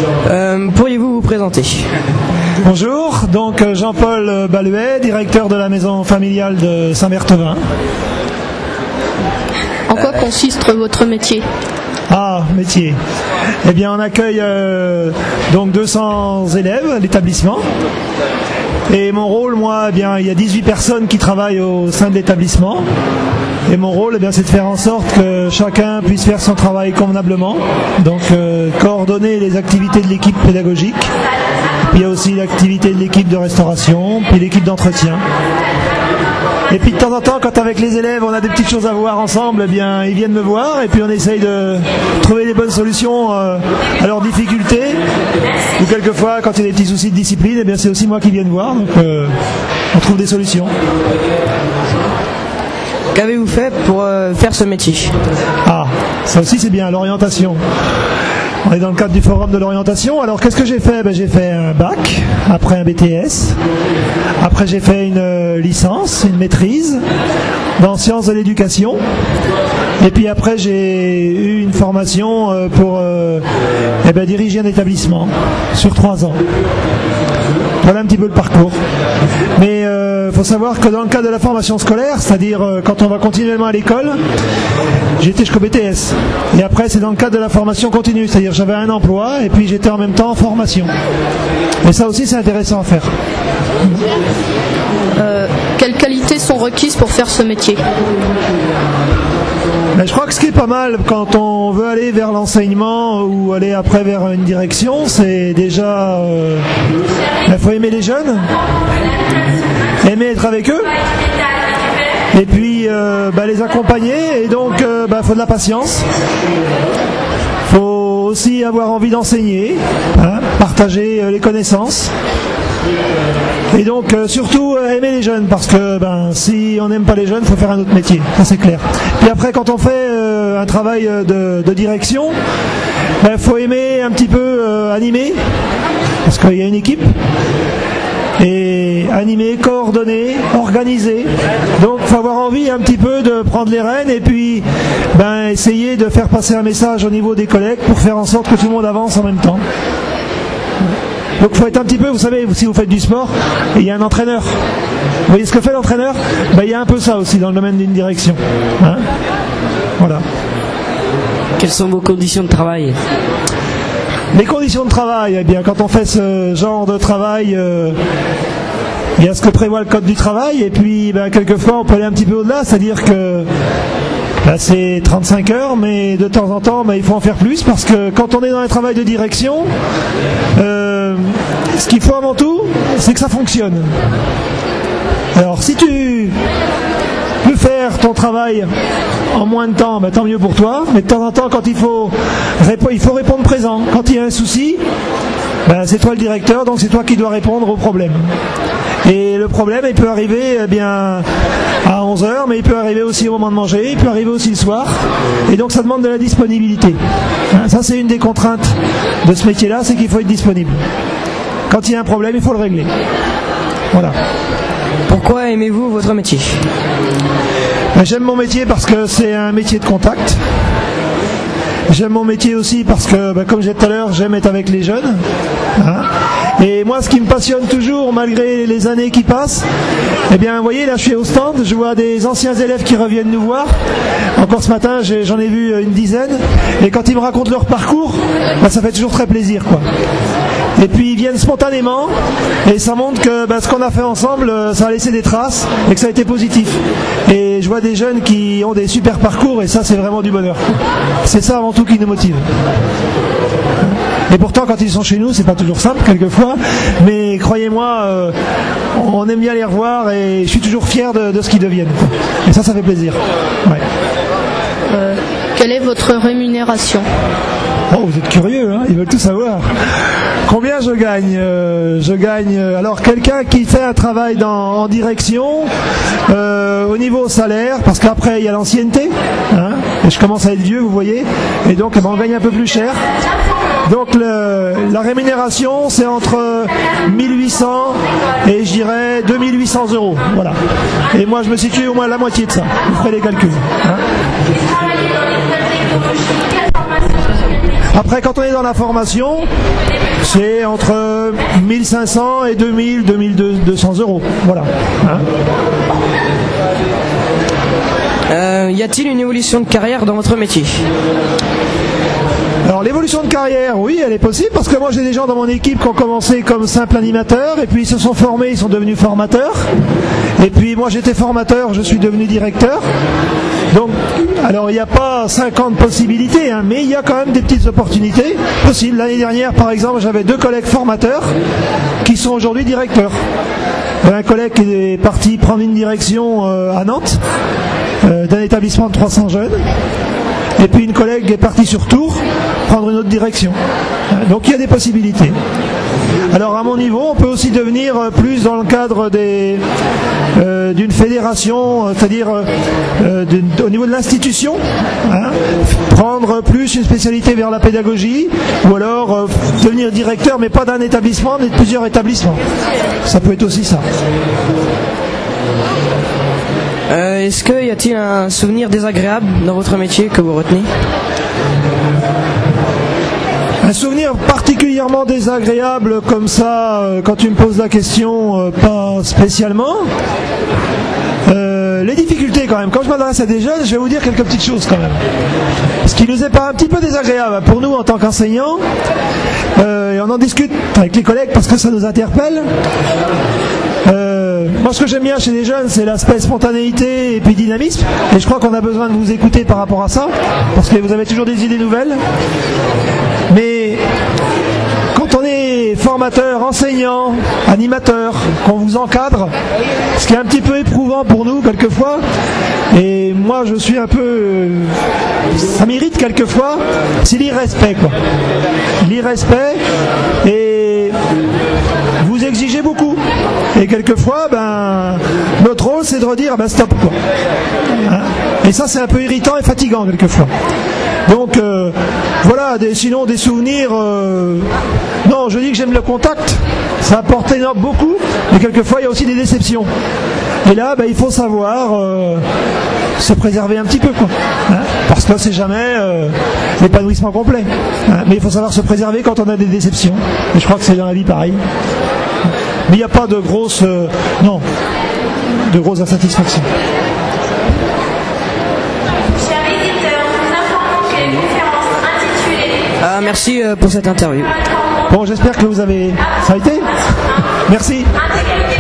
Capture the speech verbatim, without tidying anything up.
Euh, pourriez-vous vous présenter ? Bonjour, donc Jean-Paul Baluet, directeur de la maison familiale de Saint-Berthevin. En quoi consiste votre métier ? Ah, métier. Eh bien, on accueille euh, donc deux cents élèves à l'établissement. Et mon rôle, moi, eh bien, il y a dix-huit personnes qui travaillent au sein de l'établissement. Et mon rôle, eh bien, c'est de faire en sorte que chacun puisse faire son travail convenablement. Donc, euh, coordonner les activités de l'équipe pédagogique. Puis il y a aussi l'activité de l'équipe de restauration, puis l'équipe d'entretien. Et puis de temps en temps, quand avec les élèves, on a des petites choses à voir ensemble, eh bien, ils viennent me voir et puis on essaye de trouver les bonnes solutions euh, à leurs difficultés. Ou quelquefois, quand il y a des petits soucis de discipline, eh bien, c'est aussi moi qui viens voir. Donc, euh, on trouve des solutions. Qu'avez-vous fait pour euh, faire ce métier ? Ah, ça aussi c'est bien, l'orientation. On est dans le cadre du forum de l'orientation. Alors qu'est-ce que j'ai fait ? Ben, j'ai fait un bac, après un B T S, après j'ai fait une euh, licence, une maîtrise dans sciences de l'éducation, et puis après j'ai eu une formation euh, pour euh, eh ben, diriger un établissement sur trois ans. Voilà un petit peu le parcours. Mais il euh, faut savoir que dans le cadre de la formation scolaire, c'est-à-dire euh, quand on va continuellement à l'école, j'étais jusqu'au B T S. Et après, c'est dans le cadre de la formation continue, c'est-à-dire j'avais un emploi et puis j'étais en même temps en formation. Et ça aussi, c'est intéressant à faire. Euh, quelles qualités sont requises pour faire ce métier ? Ben, je crois que ce qui est pas mal quand on veut aller vers l'enseignement ou aller après vers une direction, c'est déjà euh, ben, faut aimer les jeunes, aimer être avec eux, et puis euh, ben, les accompagner, et donc euh, ben, faut de la patience. Faut aussi avoir envie d'enseigner, hein, partager euh, les connaissances. Et donc euh, surtout euh, aimer les jeunes, parce que ben, si on n'aime pas les jeunes, il faut faire un autre métier, ça c'est clair. Puis après, quand on fait euh, un travail de, de direction, il ben, faut aimer un petit peu euh, animer, parce qu'il y a une équipe, et animer, coordonner, organiser. Donc il faut avoir envie un petit peu de prendre les rênes et puis ben, essayer de faire passer un message au niveau des collègues pour faire en sorte que tout le monde avance en même temps. Donc il faut être un petit peu, vous savez, si vous faites du sport, il y a un entraîneur. Vous voyez ce que fait l'entraîneur ? Ben, il y a un peu ça aussi dans le domaine d'une direction. Hein ? Voilà. Quelles sont vos conditions de travail ? Les conditions de travail, eh bien, quand on fait ce genre de travail, euh, il y a ce que prévoit le code du travail, et puis ben, quelquefois on peut aller un petit peu au-delà, c'est-à-dire que ben, c'est trente-cinq heures, mais de temps en temps ben, il faut en faire plus, parce que quand on est dans un travail de direction, euh, ce qu'il faut avant tout, c'est que ça fonctionne. Alors si tu peux faire ton travail en moins de temps, ben, tant mieux pour toi, mais de temps en temps quand il faut, répo- il faut répondre présent. Quand il y a un souci, ben, c'est toi le directeur, donc c'est toi qui dois répondre au problème. Et le problème, il peut arriver eh bien, à onze heures, mais il peut arriver aussi au moment de manger, il peut arriver aussi le soir, et donc ça demande de la disponibilité. Hein, ça c'est une des contraintes de ce métier-là, c'est qu'il faut être disponible. Quand il y a un problème, il faut le régler. Voilà. Pourquoi aimez-vous votre métier ? Ben, j'aime mon métier parce que c'est un métier de contact. J'aime mon métier aussi parce que, ben, comme j'ai dit tout à l'heure, j'aime être avec les jeunes. Hein. Et moi, ce qui me passionne toujours, malgré les années qui passent, eh bien, vous voyez, là, je suis au stand, je vois des anciens élèves qui reviennent nous voir. Encore ce matin, j'ai, j'en ai vu une dizaine. Et quand ils me racontent leur parcours, ben, ça fait toujours très plaisir, quoi. Et puis ils viennent spontanément et ça montre que bah, ce qu'on a fait ensemble, ça a laissé des traces et que ça a été positif. Et je vois des jeunes qui ont des super parcours et ça c'est vraiment du bonheur. C'est ça avant tout qui nous motive. Et pourtant quand ils sont chez nous, c'est pas toujours simple quelquefois, mais croyez-moi, euh, on aime bien les revoir et je suis toujours fier de, de ce qu'ils deviennent. Et ça, ça fait plaisir. Ouais. Euh, quelle est votre rémunération ? Oh, vous êtes curieux, hein, ils veulent tout savoir. Combien je gagne euh, Je gagne. Euh, alors, quelqu'un qui fait un travail dans, en direction, euh, au niveau salaire, parce qu'après il y a l'ancienneté, hein, et je commence à être vieux, vous voyez, et donc eh ben, on gagne un peu plus cher. Donc, le, la rémunération, c'est entre mille huit cents et je dirais deux mille huit cents euros. Voilà. Et moi, je me situe au moins à la moitié de ça. Vous ferez les calculs. Hein. Après, quand on est dans la formation, c'est entre mille cinq cents et deux mille, deux mille deux cents euros. Voilà. Hein? Euh, y a-t-il une évolution de carrière dans votre métier? Alors l'évolution de carrière, oui, elle est possible, parce que moi j'ai des gens dans mon équipe qui ont commencé comme simples animateurs, et puis ils se sont formés, ils sont devenus formateurs, et puis moi j'étais formateur, je suis devenu directeur. Donc, alors il n'y a pas cinquante possibilités, hein, mais il y a quand même des petites opportunités possibles. L'année dernière, par exemple, j'avais deux collègues formateurs qui sont aujourd'hui directeurs. Il y a un collègue qui est parti prendre une direction euh, à Nantes, euh, d'un établissement de trois cents jeunes. Et puis une collègue est partie sur Tours prendre une autre direction. Donc il y a des possibilités. Alors à mon niveau, on peut aussi devenir plus dans le cadre des, euh, d'une fédération, c'est-à-dire euh, au niveau de l'institution, hein, prendre plus une spécialité vers la pédagogie, ou alors euh, devenir directeur, mais pas d'un établissement, mais de plusieurs établissements. Ça peut être aussi ça. Euh, est-ce qu'il y a-t-il un souvenir désagréable dans votre métier que vous retenez? Un souvenir particulièrement désagréable comme ça, euh, quand tu me poses la question, euh, pas spécialement. Euh, les difficultés quand même. Quand je m'adresse à des jeunes, je vais vous dire quelques petites choses quand même. Ce qui nous est pas un petit peu désagréable pour nous en tant qu'enseignants, euh, et on en discute avec les collègues parce que ça nous interpelle. Euh, moi ce que j'aime bien chez les jeunes, c'est l'aspect spontanéité et puis dynamisme, et je crois qu'on a besoin de vous écouter par rapport à ça, parce que vous avez toujours des idées nouvelles. Mais quand on est formateur, enseignant, animateur, qu'on vous encadre, ce qui est un petit peu éprouvant pour nous quelquefois, et moi je suis un peu, euh, ça m'irrite quelquefois, c'est l'irrespect quoi. L'irrespect, et vous exigez beaucoup. Et quelquefois, ben, notre rôle c'est de redire ben, stop quoi. Hein, et ça c'est un peu irritant et fatigant quelquefois. Donc euh, voilà, des, sinon des souvenirs. Euh, non, je dis que j'aime le contact, ça apporte énorme, beaucoup, mais quelquefois il y a aussi des déceptions. Et là, ben, il faut savoir euh, se préserver un petit peu quoi. Hein, parce que c'est jamais euh, l'épanouissement complet. Hein, mais il faut savoir se préserver quand on a des déceptions. Et je crois que c'est dans la vie pareil. Mais il n'y a pas de grosses, euh, non, de grosses insatisfactions. Chers visiteurs, nous informons que les conférences intitulées... Ah, merci euh, pour cette interview. Bon, j'espère que vous avez... Ça a été ? Merci. Intégrité